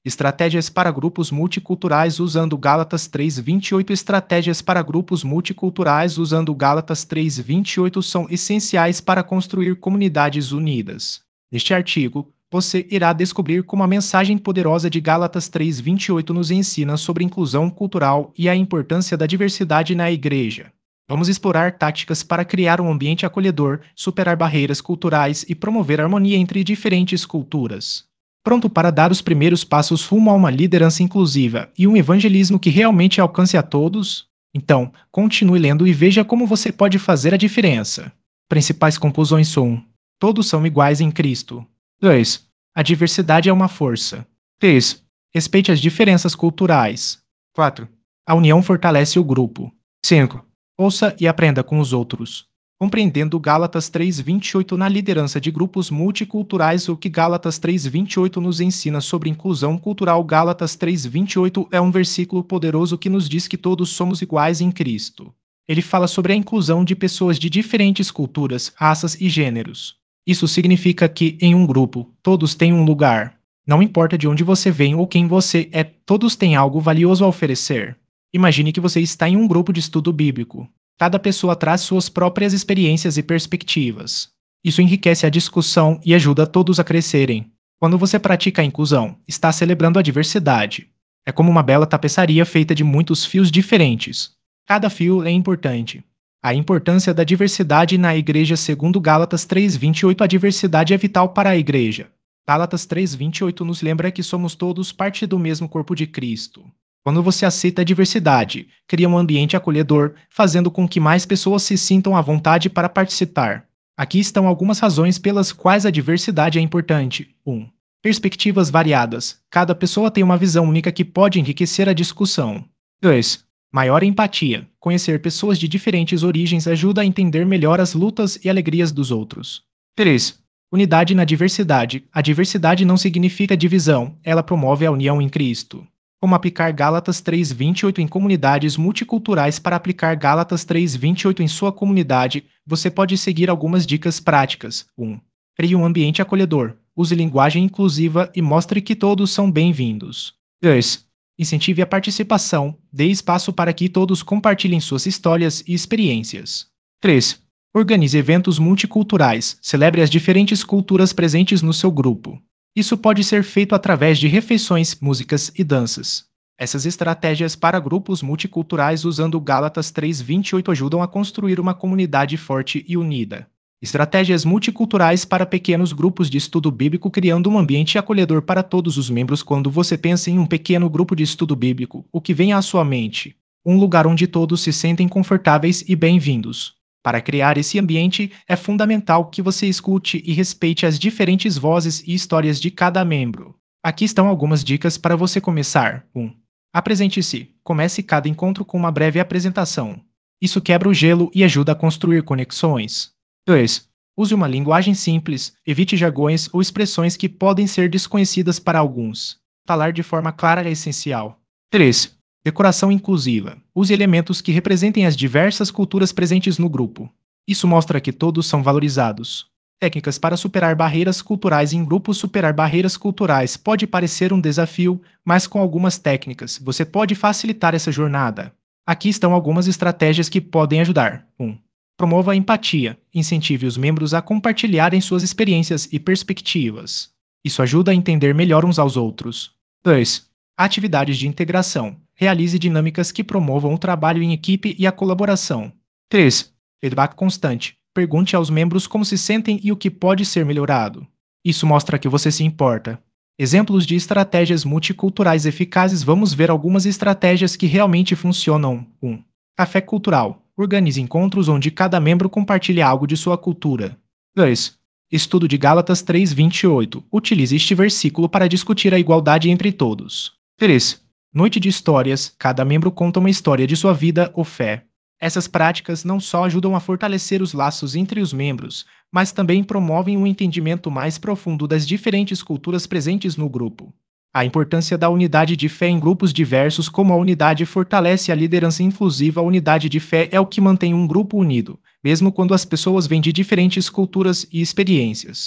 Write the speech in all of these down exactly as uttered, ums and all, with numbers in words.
Estratégias para grupos multiculturais usando Gálatas três, vinte e oito. Estratégias para grupos multiculturais usando Gálatas três, vinte e oito são essenciais para construir comunidades unidas. Neste artigo, você irá descobrir como a mensagem poderosa de Gálatas três, vinte e oito nos ensina sobre inclusão cultural e a importância da diversidade na igreja. Vamos explorar táticas para criar um ambiente acolhedor, superar barreiras culturais e promover harmonia entre diferentes culturas. Pronto para dar os primeiros passos rumo a uma liderança inclusiva e um evangelismo que realmente alcance a todos? Então, continue lendo e veja como você pode fazer a diferença. Principais conclusões são: todos são iguais em Cristo. dois. A diversidade é uma força. três. Respeite as diferenças culturais. quatro. A união fortalece o grupo. cinco. Ouça e aprenda com os outros. Compreendendo Gálatas três, vinte e oito na liderança de grupos multiculturais. O que Gálatas três, vinte e oito nos ensina sobre inclusão cultural? Gálatas três, vinte e oito é um versículo poderoso que nos diz que todos somos iguais em Cristo. Ele fala sobre a inclusão de pessoas de diferentes culturas, raças e gêneros. Isso significa que, em um grupo, todos têm um lugar. Não importa de onde você vem ou quem você é, todos têm algo valioso a oferecer. Imagine que você está em um grupo de estudo bíblico. Cada pessoa traz suas próprias experiências e perspectivas. Isso enriquece a discussão e ajuda todos a crescerem. Quando você pratica a inclusão, está celebrando a diversidade. É como uma bela tapeçaria feita de muitos fios diferentes. Cada fio é importante. A importância da diversidade na igreja. Segundo Gálatas três, vinte e oito, a diversidade é vital para a igreja. Gálatas três, vinte e oito nos lembra que somos todos parte do mesmo corpo de Cristo. Quando você aceita a diversidade, cria um ambiente acolhedor, fazendo com que mais pessoas se sintam à vontade para participar. Aqui estão algumas razões pelas quais a diversidade é importante. um. Perspectivas variadas. Cada pessoa tem uma visão única que pode enriquecer a discussão. dois. Maior empatia. Conhecer pessoas de diferentes origens ajuda a entender melhor as lutas e alegrias dos outros. três. Unidade na diversidade. A diversidade não significa divisão, ela promove a união em Cristo. Como aplicar Gálatas três, vinte e oito em comunidades multiculturais? Para aplicar Gálatas três, vinte e oito em sua comunidade, você pode seguir algumas dicas práticas. um. Crie um ambiente acolhedor. Use linguagem inclusiva e mostre que todos são bem-vindos. dois. Incentive a participação. Dê espaço para que todos compartilhem suas histórias e experiências. três. Organize eventos multiculturais. Celebre as diferentes culturas presentes no seu grupo. Isso pode ser feito através de refeições, músicas e danças. Essas estratégias para grupos multiculturais usando Gálatas três, vinte e oito ajudam a construir uma comunidade forte e unida. Estratégias multiculturais para pequenos grupos de estudo bíblico. Criando um ambiente acolhedor para todos os membros. Quando você pensa em um pequeno grupo de estudo bíblico, o que vem à sua mente? Um lugar onde todos se sentem confortáveis e bem-vindos. Para criar esse ambiente, é fundamental que você escute e respeite as diferentes vozes e histórias de cada membro. Aqui estão algumas dicas para você começar. um. Apresente-se. Comece cada encontro com uma breve apresentação. Isso quebra o gelo e ajuda a construir conexões. dois. Use uma linguagem simples, evite jargões ou expressões que podem ser desconhecidas para alguns. Falar de forma clara é essencial. três. Decoração inclusiva. Use elementos que representem as diversas culturas presentes no grupo. Isso mostra que todos são valorizados. Técnicas para superar barreiras culturais em grupos. Superar barreiras culturais pode parecer um desafio, mas com algumas técnicas, você pode facilitar essa jornada. Aqui estão algumas estratégias que podem ajudar. um. Promova a empatia. Incentive os membros a compartilharem suas experiências e perspectivas. Isso ajuda a entender melhor uns aos outros. dois. Atividades de integração. Realize dinâmicas que promovam o trabalho em equipe e a colaboração. três. Feedback constante. Pergunte aos membros como se sentem e o que pode ser melhorado. Isso mostra que você se importa. Exemplos de estratégias multiculturais eficazes. Vamos ver algumas estratégias que realmente funcionam. um. Café cultural. Organize encontros onde cada membro compartilha algo de sua cultura. dois. Estudo de Gálatas três, vinte e oito. Utilize este versículo para discutir a igualdade entre todos. três. Noite de histórias. Cada membro conta uma história de sua vida ou fé. Essas práticas não só ajudam a fortalecer os laços entre os membros, mas também promovem um entendimento mais profundo das diferentes culturas presentes no grupo. A importância da unidade de fé em grupos diversos. Como a unidade fortalece a liderança inclusiva, a unidade de fé é o que mantém um grupo unido, mesmo quando as pessoas vêm de diferentes culturas e experiências.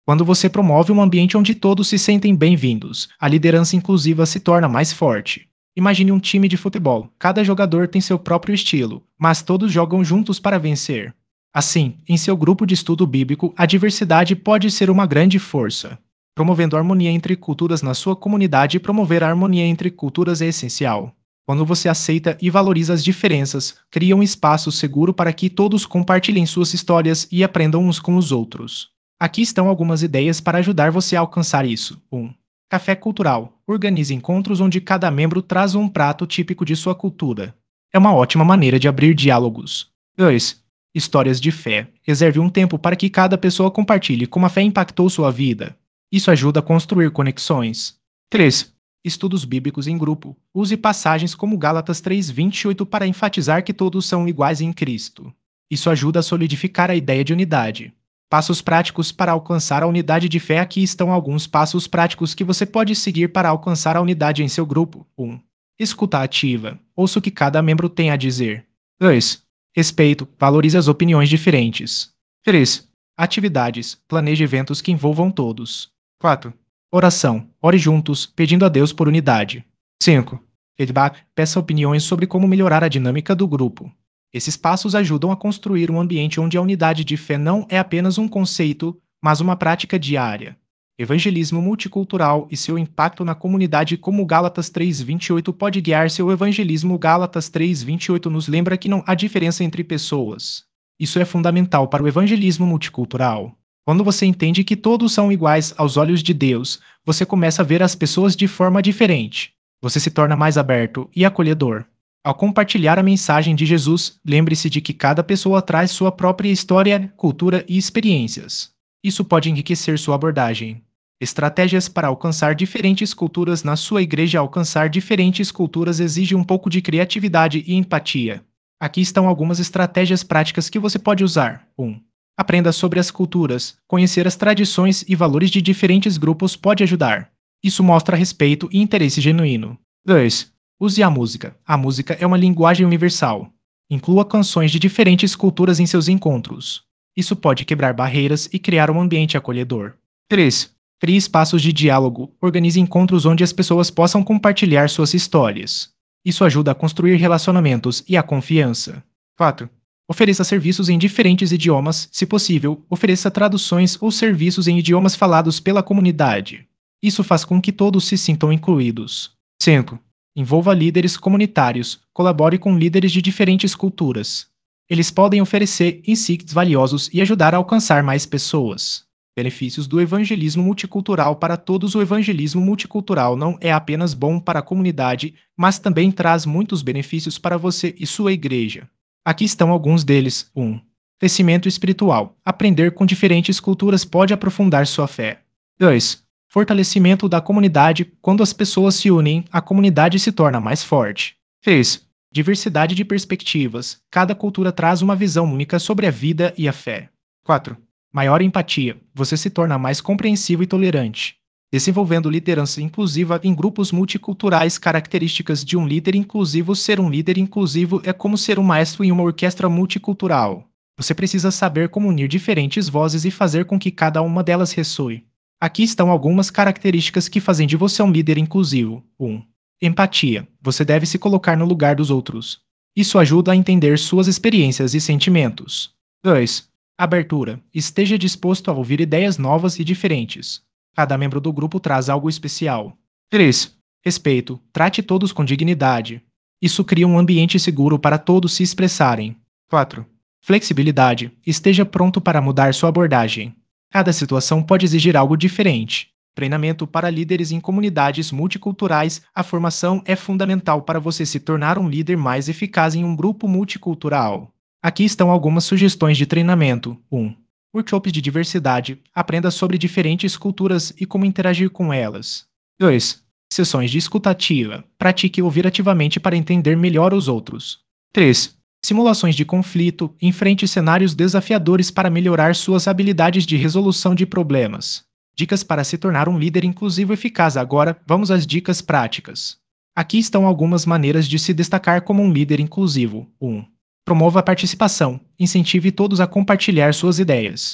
Quando você promove um ambiente onde todos se sentem bem-vindos, a liderança inclusiva se torna mais forte. Imagine um time de futebol. Cada jogador tem seu próprio estilo, mas todos jogam juntos para vencer. Assim, em seu grupo de estudo bíblico, a diversidade pode ser uma grande força. Promovendo a harmonia entre culturas na sua comunidade, promover a harmonia entre culturas é essencial. Quando você aceita e valoriza as diferenças, cria um espaço seguro para que todos compartilhem suas histórias e aprendam uns com os outros. Aqui estão algumas ideias para ajudar você a alcançar isso. um. Café cultural. Organize encontros onde cada membro traz um prato típico de sua cultura. É uma ótima maneira de abrir diálogos. dois. Histórias de fé. Reserve um tempo para que cada pessoa compartilhe como a fé impactou sua vida. Isso ajuda a construir conexões. três. Estudos bíblicos em grupo. Use passagens como Gálatas três, vinte e oito para enfatizar que todos são iguais em Cristo. Isso ajuda a solidificar a ideia de unidade. Passos práticos para alcançar a unidade de fé. Aqui estão alguns passos práticos que você pode seguir para alcançar a unidade em seu grupo. um. Escuta ativa. Ouça o que cada membro tem a dizer. dois. Respeito. Valorize as opiniões diferentes. três. Atividades. Planeje eventos que envolvam todos. quatro. Oração. Ore juntos, pedindo a Deus por unidade. cinco. Feedback. Peça opiniões sobre como melhorar a dinâmica do grupo. Esses passos ajudam a construir um ambiente onde a unidade de fé não é apenas um conceito, mas uma prática diária. Evangelismo multicultural e seu impacto na comunidade. Como Gálatas três, vinte e oito pode guiar seu evangelismo. Gálatas três, vinte e oito nos lembra que não há diferença entre pessoas. Isso é fundamental para o evangelismo multicultural. Quando você entende que todos são iguais aos olhos de Deus, você começa a ver as pessoas de forma diferente. Você se torna mais aberto e acolhedor. Ao compartilhar a mensagem de Jesus, lembre-se de que cada pessoa traz sua própria história, cultura e experiências. Isso pode enriquecer sua abordagem. Estratégias para alcançar diferentes culturas na sua igreja. Alcançar diferentes culturas exige um pouco de criatividade e empatia. Aqui estão algumas estratégias práticas que você pode usar. um. Aprenda sobre as culturas. Conhecer as tradições e valores de diferentes grupos pode ajudar. Isso mostra respeito e interesse genuíno. dois. Use a música. A música é uma linguagem universal. Inclua canções de diferentes culturas em seus encontros. Isso pode quebrar barreiras e criar um ambiente acolhedor. três. Crie espaços de diálogo. Organize encontros onde as pessoas possam compartilhar suas histórias. Isso ajuda a construir relacionamentos e a confiança. quatro. Ofereça serviços em diferentes idiomas. Se possível, ofereça traduções ou serviços em idiomas falados pela comunidade. Isso faz com que todos se sintam incluídos. cinco. Envolva líderes comunitários. Colabore com líderes de diferentes culturas. Eles podem oferecer insights valiosos e ajudar a alcançar mais pessoas. Benefícios do evangelismo multicultural para todos. O evangelismo multicultural não é apenas bom para a comunidade, mas também traz muitos benefícios para você e sua igreja. Aqui estão alguns deles. um. Crescimento espiritual. Aprender com diferentes culturas pode aprofundar sua fé. dois. Fortalecimento da comunidade. Quando as pessoas se unem, a comunidade se torna mais forte. três. Diversidade de perspectivas. Cada cultura traz uma visão única sobre a vida e a fé. quatro. Maior empatia. Você se torna mais compreensivo e tolerante. Desenvolvendo liderança inclusiva em grupos multiculturais. Características de um líder inclusivo. Ser um líder inclusivo é como ser um maestro em uma orquestra multicultural. Você precisa saber como unir diferentes vozes e fazer com que cada uma delas ressoe. Aqui estão algumas características que fazem de você um líder inclusivo. um. Empatia. Você deve se colocar no lugar dos outros. Isso ajuda a entender suas experiências e sentimentos. dois. Abertura. Esteja disposto a ouvir ideias novas e diferentes. Cada membro do grupo traz algo especial. três. Respeito. Trate todos com dignidade. Isso cria um ambiente seguro para todos se expressarem. quatro. Flexibilidade. Esteja pronto para mudar sua abordagem. Cada situação pode exigir algo diferente. Treinamento para líderes em comunidades multiculturais. A formação é fundamental para você se tornar um líder mais eficaz em um grupo multicultural. Aqui estão algumas sugestões de treinamento. um. Workshops de diversidade. Aprenda sobre diferentes culturas e como interagir com elas. dois. Sessões de escuta ativa. Pratique ouvir ativamente para entender melhor os outros. três. Simulações de conflito. Enfrente cenários desafiadores para melhorar suas habilidades de resolução de problemas. Dicas para se tornar um líder inclusivo eficaz. Agora, vamos às dicas práticas. Aqui estão algumas maneiras de se destacar como um líder inclusivo. um. Promova a participação. Incentive todos a compartilhar suas ideias.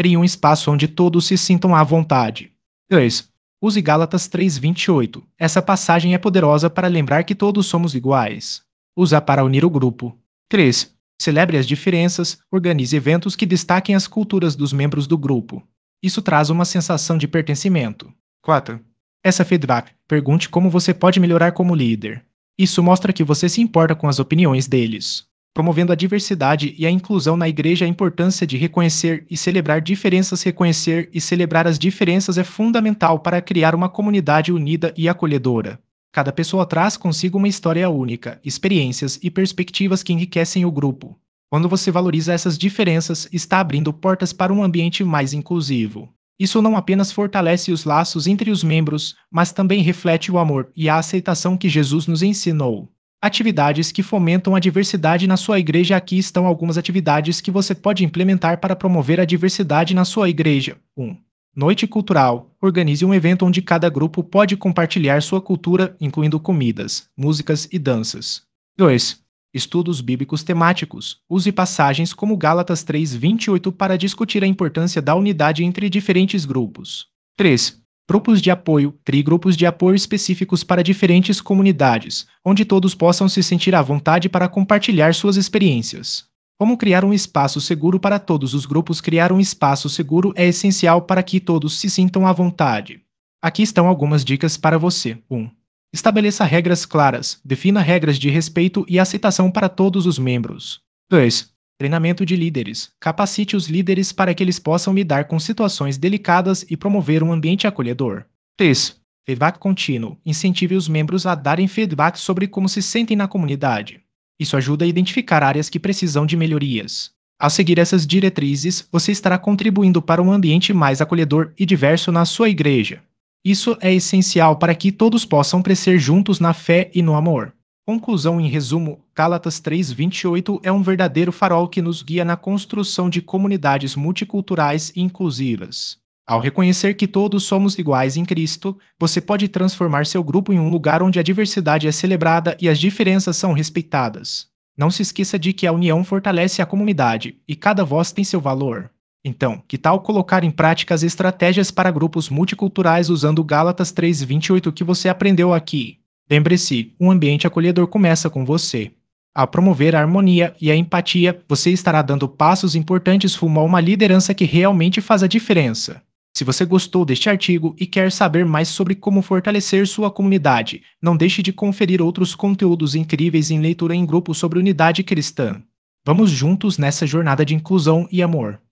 Crie um espaço onde todos se sintam à vontade. dois. Use Gálatas três, vinte e oito. Essa passagem é poderosa para lembrar que todos somos iguais. Usa para unir o grupo. três. Celebre as diferenças, organize eventos que destaquem as culturas dos membros do grupo. Isso traz uma sensação de pertencimento. quatro. Essa feedback. Pergunte como você pode melhorar como líder. Isso mostra que você se importa com as opiniões deles. Promovendo a diversidade e a inclusão na igreja, a importância de reconhecer e celebrar diferenças. Reconhecer e celebrar as diferenças é fundamental para criar uma comunidade unida e acolhedora. Cada pessoa traz consigo uma história única, experiências e perspectivas que enriquecem o grupo. Quando você valoriza essas diferenças, está abrindo portas para um ambiente mais inclusivo. Isso não apenas fortalece os laços entre os membros, mas também reflete o amor e a aceitação que Jesus nos ensinou. Atividades que fomentam a diversidade na sua igreja. Aqui estão algumas atividades que você pode implementar para promover a diversidade na sua igreja. um. Noite cultural. Organize um evento onde cada grupo pode compartilhar sua cultura, incluindo comidas, músicas e danças. dois. Estudos bíblicos temáticos. Use passagens como Gálatas três, vinte e oito para discutir a importância da unidade entre diferentes grupos. três. Grupos de apoio. Crie grupos de apoio específicos para diferentes comunidades, onde todos possam se sentir à vontade para compartilhar suas experiências. Como criar um espaço seguro para todos os grupos? Criar um espaço seguro é essencial para que todos se sintam à vontade. Aqui estão algumas dicas para você. um. Estabeleça regras claras. Defina regras de respeito e aceitação para todos os membros. dois. Treinamento de líderes. Capacite os líderes para que eles possam lidar com situações delicadas e promover um ambiente acolhedor. três. Feedback contínuo. Incentive os membros a darem feedback sobre como se sentem na comunidade. Isso ajuda a identificar áreas que precisam de melhorias. Ao seguir essas diretrizes, você estará contribuindo para um ambiente mais acolhedor e diverso na sua igreja. Isso é essencial para que todos possam crescer juntos na fé e no amor. Conclusão. Em resumo, Gálatas três, vinte e oito é um verdadeiro farol que nos guia na construção de comunidades multiculturais e inclusivas. Ao reconhecer que todos somos iguais em Cristo, você pode transformar seu grupo em um lugar onde a diversidade é celebrada e as diferenças são respeitadas. Não se esqueça de que a união fortalece a comunidade e cada voz tem seu valor. Então, que tal colocar em prática as estratégias para grupos multiculturais usando Gálatas três, vinte e oito que você aprendeu aqui? Lembre-se, um ambiente acolhedor começa com você. Ao promover a harmonia e a empatia, você estará dando passos importantes rumo a uma liderança que realmente faz a diferença. Se você gostou deste artigo e quer saber mais sobre como fortalecer sua comunidade, não deixe de conferir outros conteúdos incríveis em leitura em grupo sobre unidade cristã. Vamos juntos nessa jornada de inclusão e amor.